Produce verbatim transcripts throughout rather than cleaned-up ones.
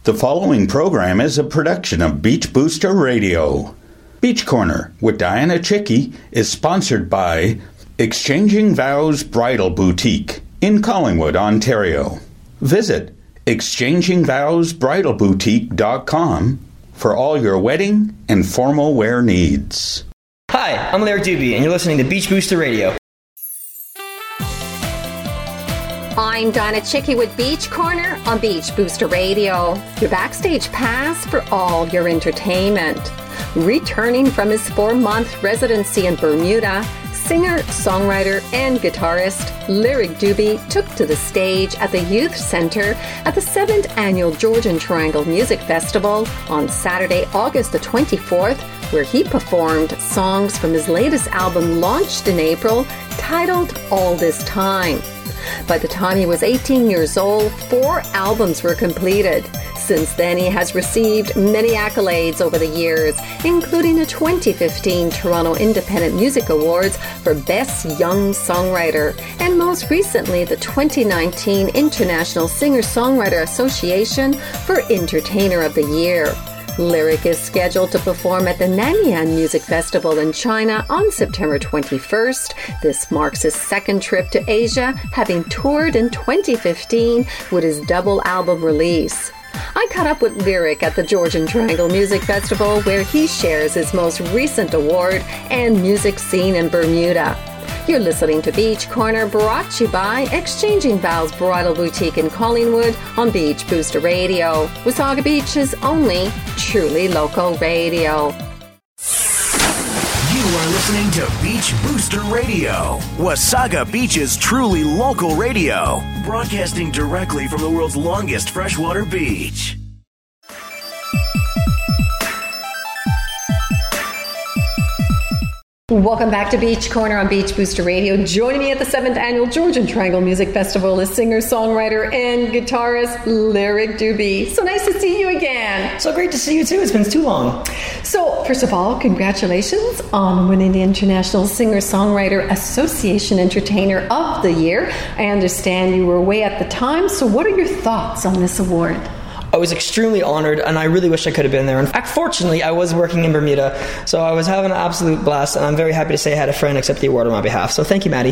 The following program is a production of Beach Booster Radio. Beach Corner with Diana Chicky is sponsored by Exchanging Vows Bridal Boutique in Collingwood, Ontario. Visit exchanging vows bridal boutique dot com for all your wedding and formal wear needs. Hi, I'm Lyric Doobie, and you're listening to Beach Booster Radio. I'm Donna Chicky with Beach Corner on Beach Booster Radio, your backstage pass for all your entertainment. Returning from his four-month residency in Bermuda, singer, songwriter, and guitarist Lyric Doobie took to the stage at the Youth Centre at the seventh Annual Georgian Triangle Music Festival on Saturday, August the twenty-fourth, where he performed songs from his latest album launched in April, titled All This Time. By the time he was eighteen years old, four albums were completed. Since then, he has received many accolades over the years, including the twenty fifteen Toronto Independent Music Awards for Best Young Songwriter, and most recently the twenty nineteen International Singer-Songwriter Association for Entertainer of the Year. Lyric is scheduled to perform at the Nanyang Music Festival in China on September twenty-first. This marks his second trip to Asia, having toured in twenty fifteen with his double album release. I caught up with Lyric at the Georgian Triangle Music Festival, where he shares his most recent award and music scene in Bermuda. You're listening to Beach Corner, brought to you by Exchanging Vows Bridal Boutique in Collingwood on Beach Booster Radio, Wasaga Beach's only truly local radio. You are listening to Beach Booster Radio, Wasaga Beach's truly local radio, broadcasting directly from the world's longest freshwater beach. Welcome back to Beach Corner on Beach Booster Radio. Joining me at the seventh Annual Georgian Triangle Music Festival is singer, songwriter, and guitarist Lyric Doobie. So nice to see you again. So great to see you too. It's been too long. So, first of all, congratulations on winning the International Singer-Songwriter Association Entertainer of the Year. I understand you were away at the time, so what are your thoughts on this award? I was extremely honored, and I really wish I could have been there. In fact, fortunately, I was working in Bermuda, so I was having an absolute blast, and I'm very happy to say I had a friend accept the award on my behalf. So thank you, Maddie.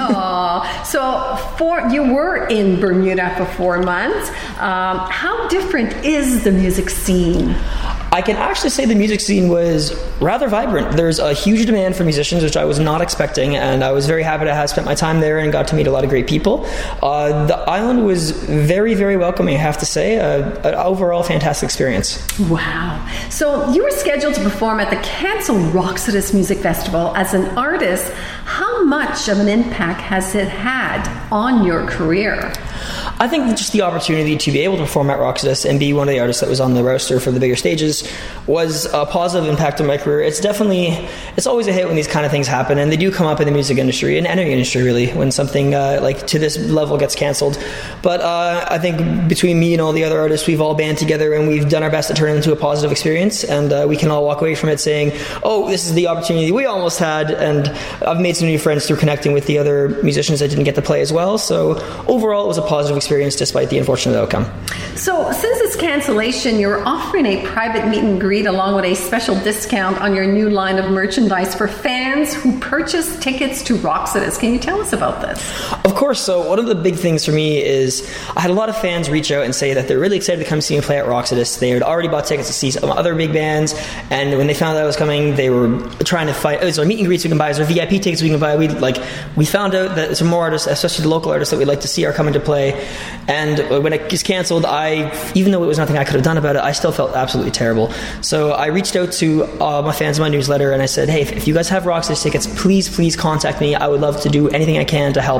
Aww. So for, you were in Bermuda for four months. Um, how different is the music scene? I can actually say the music scene was rather vibrant. There's a huge demand for musicians, which I was not expecting, and I was very happy to have spent my time there and got to meet a lot of great people. Uh, the island was very, very welcoming, I have to say. Uh, an overall fantastic experience. Wow. So you were scheduled to perform at the cancelled Roxodus Music Festival. As an artist, how much of an impact has it had on your career? I think just the opportunity to be able to perform at Roxodus and be one of the artists that was on the roster for the bigger stages was a positive impact on my career. It's definitely, it's always a hit when these kind of things happen, and they do come up in the music industry, and any industry really, when something uh, like to this level gets cancelled. But uh, I think between me and all the other artists, we've all band together and we've done our best to turn it into a positive experience, and uh, we can all walk away from it saying, oh, this is the opportunity we almost had, and I've made some new friends through connecting with the other musicians that didn't get to play as well. So overall, it was a positive experience despite the unfortunate outcome. So since its cancellation, you're offering a private meet and greet along with a special discount on your new line of merchandise for fans who purchase tickets to Roxodus. Can you tell us about this? Of course. So one of the big things for me is I had a lot of fans reach out and say that they're really excited to come see me play at Roxodus. They had already bought tickets to see some other big bands, and when they found out I was coming, they were trying to find, oh, so meet and greets we can buy, is there V I P tickets we can buy? We like we found out that some more artists, especially the local artists that we'd like to see, are coming to play. And when it was cancelled, I, even though it was nothing I could have done about it, I still felt absolutely terrible. So I reached out to uh, my fans in my newsletter and I said, hey, if, if you guys have Roxodus tickets, please, please contact me. I would love to do anything I can to help.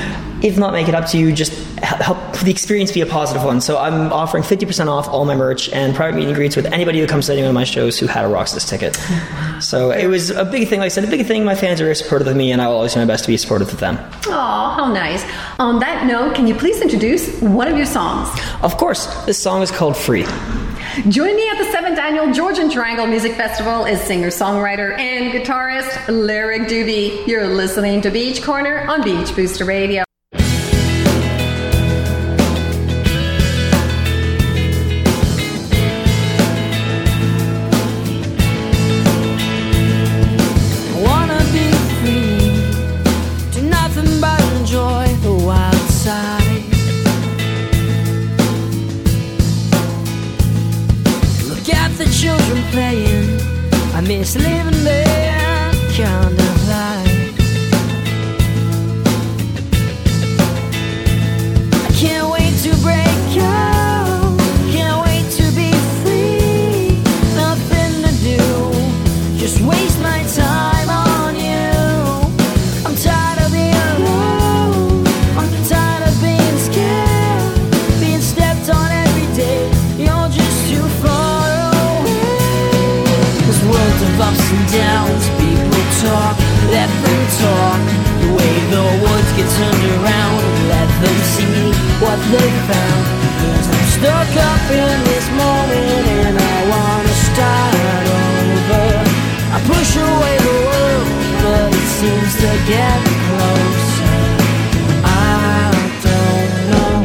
If not make it up to you, just help the experience be a positive one. So I'm offering fifty percent off all my merch and private meet and greets with anybody who comes to any one of my shows who had a Roxodus ticket. So it was a big thing. Like I said, a big thing. My fans are very supportive of me, and I will always do my best to be supportive of them. Oh, how nice. On that note, can you please introduce one of your songs? Of course. This song is called Free. Joining me at the seventh Annual Georgian Triangle Music Festival is singer-songwriter and guitarist Lyric Doobie. You're listening to Beach Corner on Beach Booster Radio. with the children playing. I miss living that kind of life. I can't wait to break out, can't wait to be free. Nothing to do, just waste my time on you. I'm tired of being alone, I'm tired of being scared, being stepped on every day. You're just too far away. This world of ups and downs, people talk, let them talk. The way the woods get turned around, let them see what they found. Cause I'm stuck up in this moment and I wanna start over. I push away the world, but it seems to get closer. I don't know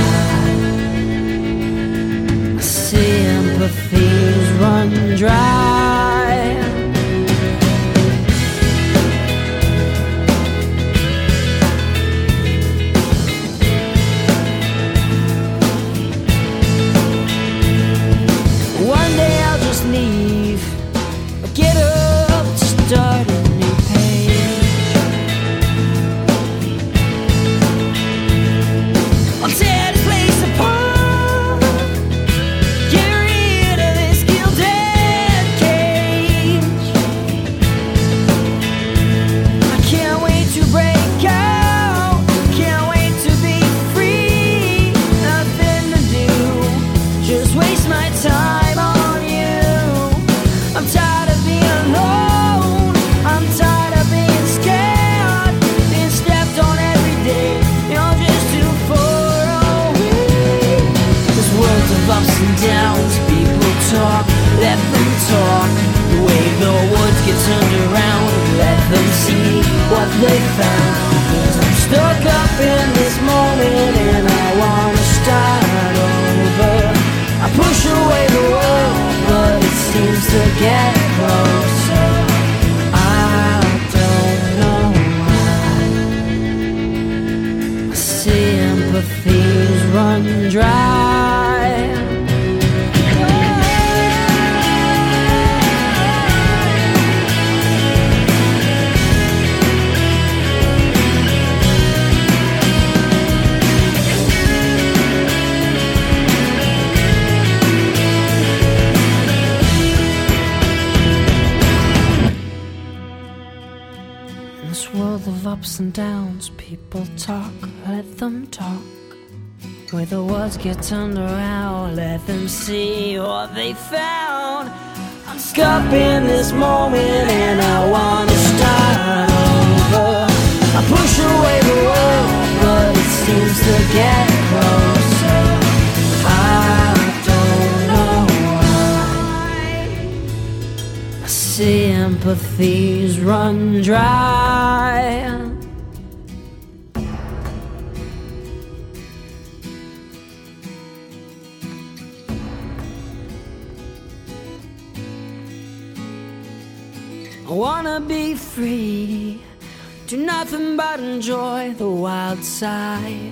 why. My sympathies run dry. One day I'll just leave, get up to start a new page. I'll tear this place apart, get rid of this gilded cage. I can't wait to break out, can't wait to be free. Nothing to do, just waste my time. I'm tired of being alone, I'm tired of being scared, being stepped on every day. You're just too far away. This world of ups and downs, people talk, let them talk. The way the woods get turned around, let them see what they found. Cause I'm stuck up in this moment and I wanna start over. I push away the world, but it seems to get closer. I don't know why. My sympathies run dry. World of ups and downs, people talk, let them talk. Where the words get turned around, let them see what they found. I'm stuck in this moment and I wanna start over. I push away the world, but it seems to get closer. I don't know why. My sympathies run dry. I wanna be free, do nothing but enjoy the wild side.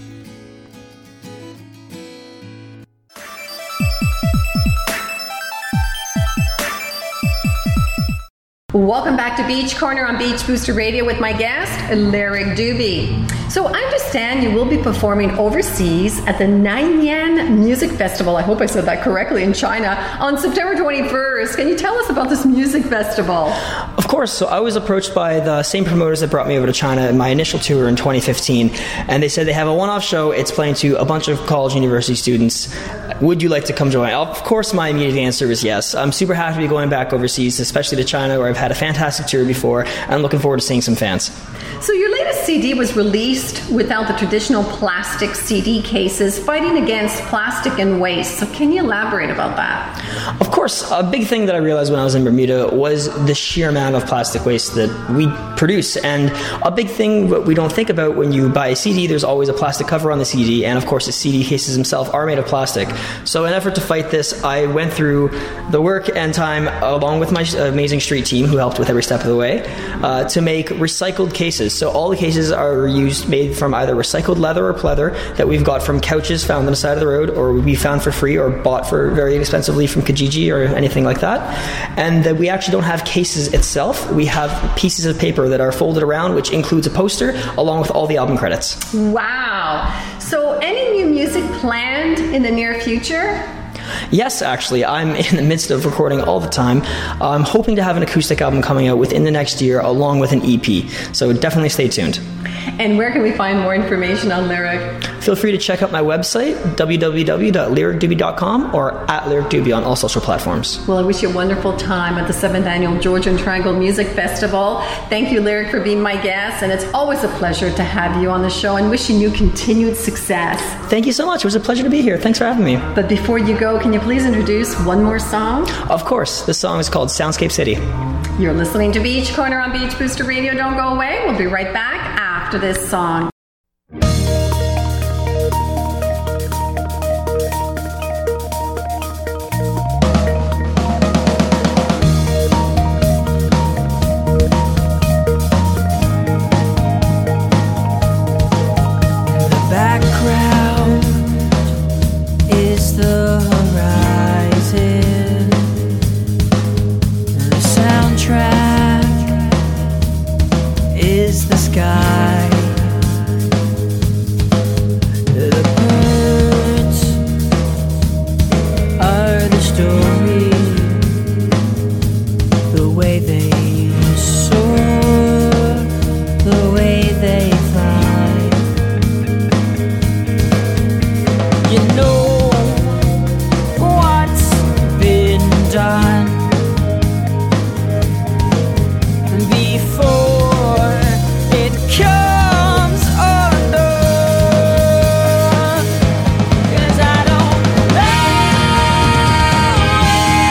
Welcome back to Beach Corner on Beach Booster Radio with my guest, Lyric Dubé. So I understand you will be performing overseas at the Nanyang Music Festival, I hope I said that correctly, in China, on September twenty-first. Can you tell us about this music festival? Of course. So I was approached by the same promoters that brought me over to China in my initial tour in twenty fifteen, and they said they have a one-off show. It's playing to a bunch of college and university students. Would you like to come join? Of course, my immediate answer was yes. I'm super happy to be going back overseas, especially to China, where I've had a fantastic tour before, and I'm looking forward to seeing some fans. So your latest C D was released without the traditional plastic C D cases, fighting against plastic and waste. So can you elaborate about that? Of course, a big thing that I realized when I was in Bermuda was the sheer amount of plastic waste that we produce. And a big thing that we don't think about when you buy a C D, there's always a plastic cover on the C D, and of course the C D cases themselves are made of plastic. So in an effort to fight this, I went through the work and time, along with my amazing street team who helped with every step of the way, uh, to make recycled cases. cases. So all the cases are used, made from either recycled leather or pleather that we've got from couches found on the side of the road, or we found for free or bought for very inexpensively from Kijiji or anything like that. And that we actually don't have cases itself. We have pieces of paper that are folded around, which includes a poster along with all the album credits. Wow. So any new music planned in the near future? Yes, actually. I'm in the midst of recording all the time. I'm hoping to have an acoustic album coming out within the next year along with an E P. So definitely stay tuned. And where can we find more information on Lyric? Feel free to check out my website, w w w dot lyric doobie dot com, or at Lyric Doobie on all social platforms. Well, I wish you a wonderful time at the seventh Annual Georgian Triangle Music Festival. Thank you, Lyric, for being my guest, and it's always a pleasure to have you on the show, and wishing you continued success. Thank you so much. It was a pleasure to be here. Thanks for having me. But before you go, can you please introduce one more song? Of course. This song is called Soundscape City. You're listening to Beach Corner on Beach Booster Radio. Don't go away. We'll be right back after this song. Cause I don't love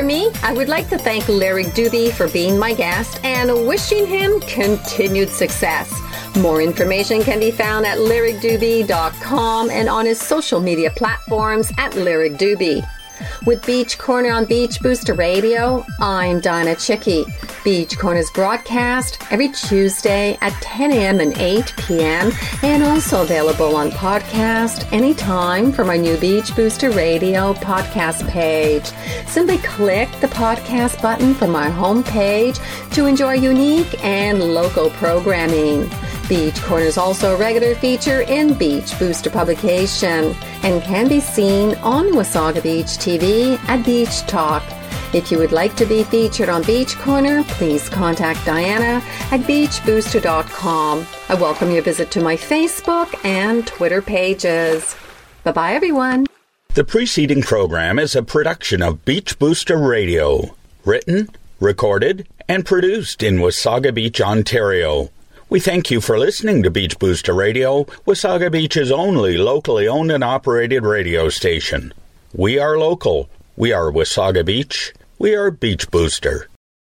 For me, I would like to thank Lyric Doobie for being my guest and wishing him continued success. More information can be found at lyric doobie dot com and on his social media platforms at Lyric Doobie. With Beach Corner on Beach Booster Radio, I'm Dinah Chicky. Beach Corner's broadcast every Tuesday at ten a.m. and eight p.m. and also available on podcast anytime from our new Beach Booster Radio podcast page. Simply click the podcast button from our homepage to enjoy unique and local programming. Beach Corner is also a regular feature in Beach Booster publication and can be seen on Wasaga Beach T V at Beach Talk. If you would like to be featured on Beach Corner, please contact Diana at beach booster dot com. I welcome your visit to my Facebook and Twitter pages. Bye-bye, everyone. The preceding program is a production of Beach Booster Radio, written, recorded, and produced in Wasaga Beach, Ontario. We thank you for listening to Beach Booster Radio, Wasaga Beach's only locally owned and operated radio station. We are local. We are Wasaga Beach. We are Beach Booster.